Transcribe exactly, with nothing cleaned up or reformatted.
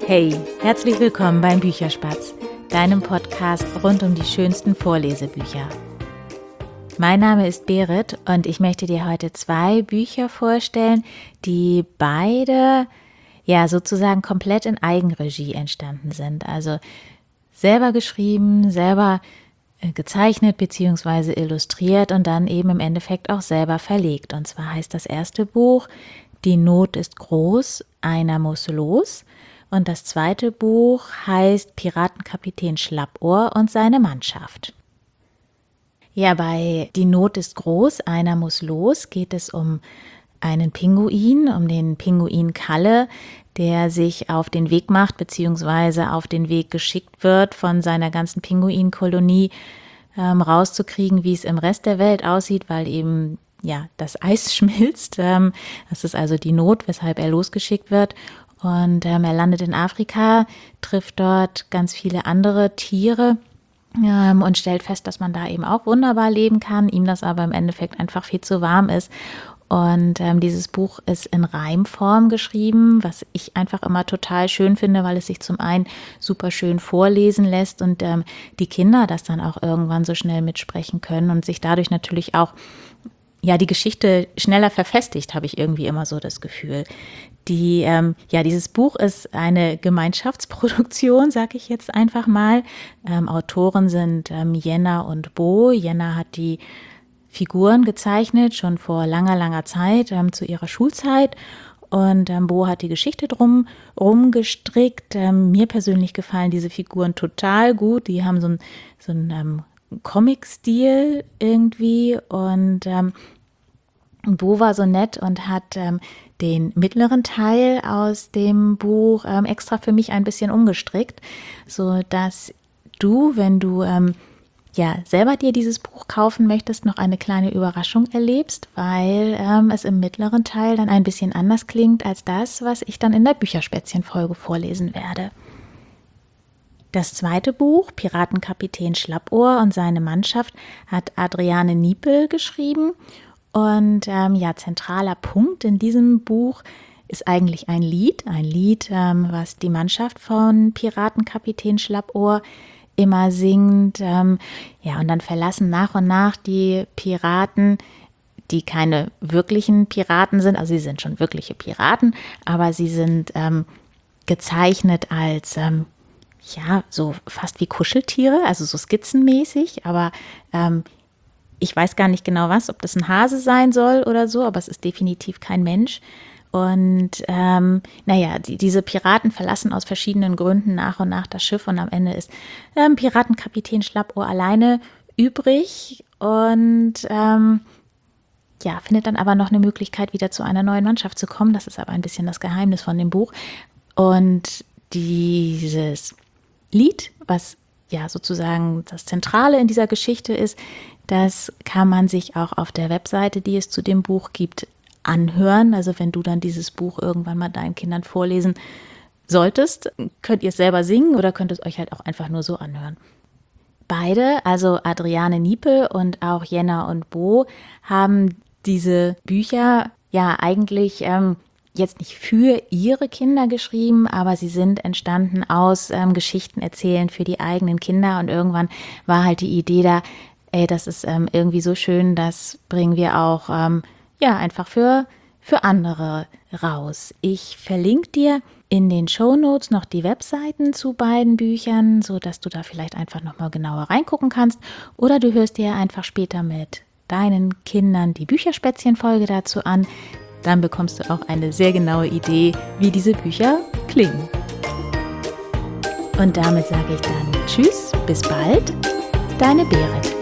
Hey, herzlich willkommen beim Bücherspatz, deinem Podcast rund um die schönsten Vorlesebücher. Mein Name ist Berit und ich möchte dir heute zwei Bücher vorstellen, die beide ja sozusagen komplett in Eigenregie entstanden sind. Also selber geschrieben, selber gezeichnet bzw. illustriert und dann eben im Endeffekt auch selber verlegt. Und zwar heißt das erste Buch Die Not ist groß, einer muss los. Und das zweite Buch heißt Piratenkapitän Schlappohr und seine Mannschaft. Ja, bei Die Not ist groß, einer muss los geht es um einen Pinguin, um den Pinguin Kalle, der sich auf den Weg macht bzw. auf den Weg geschickt wird von seiner ganzen Pinguinkolonie, ähm, rauszukriegen, wie es im Rest der Welt aussieht, weil eben ja das Eis schmilzt. Ähm, das ist also die Not, weshalb er losgeschickt wird. Und ähm, er landet in Afrika, trifft dort ganz viele andere Tiere ähm, und stellt fest, dass man da eben auch wunderbar leben kann, ihm das aber im Endeffekt einfach viel zu warm ist. Und ähm, dieses Buch ist in Reimform geschrieben, was ich einfach immer total schön finde, weil es sich zum einen super schön vorlesen lässt und ähm, die Kinder das dann auch irgendwann so schnell mitsprechen können und sich dadurch natürlich auch ja die Geschichte schneller verfestigt, habe ich irgendwie immer so das Gefühl. Die, ähm, ja, dieses Buch ist eine Gemeinschaftsproduktion, sage ich jetzt einfach mal. Ähm, Autoren sind ähm, Jenna und Bo. Jenna hat die Figuren gezeichnet, schon vor langer, langer Zeit, ähm, zu ihrer Schulzeit. Und ähm, Bo hat die Geschichte drum rumgestrickt. Ähm, mir persönlich gefallen diese Figuren total gut. Die haben so einen so einen, ähm, Comic-Stil irgendwie. Und ähm, Bo war so nett und hat ähm, den mittleren Teil aus dem Buch ähm, extra für mich ein bisschen umgestrickt, so dass du, wenn du ähm, ja selber dir dieses Buch kaufen möchtest, noch eine kleine Überraschung erlebst, weil ähm, es im mittleren Teil dann ein bisschen anders klingt als das, was ich dann in der Bücherspätzchen-Folge vorlesen werde. Das zweite Buch, Piratenkapitän Schlappohr und seine Mannschaft, hat Adriane Niepel geschrieben. Und ähm, ja, zentraler Punkt in diesem Buch ist eigentlich ein Lied, ein Lied, ähm, was die Mannschaft von Piratenkapitän Schlappohr immer singt. Ähm, ja, und dann verlassen nach und nach die Piraten, die keine wirklichen Piraten sind, also sie sind schon wirkliche Piraten, aber sie sind ähm, gezeichnet als ähm, ja, so fast wie Kuscheltiere, also so skizzenmäßig, aber ähm, ich weiß gar nicht genau was, ob das ein Hase sein soll oder so, aber es ist definitiv kein Mensch. Und ähm, naja, die, diese Piraten verlassen aus verschiedenen Gründen nach und nach das Schiff und am Ende ist ähm, Piratenkapitän Schlappohr alleine übrig und ähm, ja, findet dann aber noch eine Möglichkeit, wieder zu einer neuen Mannschaft zu kommen. Das ist aber ein bisschen das Geheimnis von dem Buch. Und dieses Lied, was ja sozusagen das Zentrale in dieser Geschichte ist, das kann man sich auch auf der Webseite, die es zu dem Buch gibt, anhören. Also wenn du dann dieses Buch irgendwann mal deinen Kindern vorlesen solltest, könnt ihr es selber singen oder könnt es euch halt auch einfach nur so anhören. Beide, also Adriane Niepel und auch Jenna und Bo, haben diese Bücher ja eigentlich ähm, jetzt nicht für ihre Kinder geschrieben, aber sie sind entstanden aus ähm, Geschichten erzählen für die eigenen Kinder und irgendwann war halt die Idee da, ey, das ist ähm, irgendwie so schön, das bringen wir auch ähm, ja einfach für, für andere raus. Ich verlinke dir in den Shownotes noch die Webseiten zu beiden Büchern, sodass du da vielleicht einfach nochmal genauer reingucken kannst oder du hörst dir einfach später mit deinen Kindern die Bücherspätzchen-Folge dazu an. Dann bekommst du auch eine sehr genaue Idee, wie diese Bücher klingen. Und damit sage ich dann Tschüss, bis bald, deine Berit.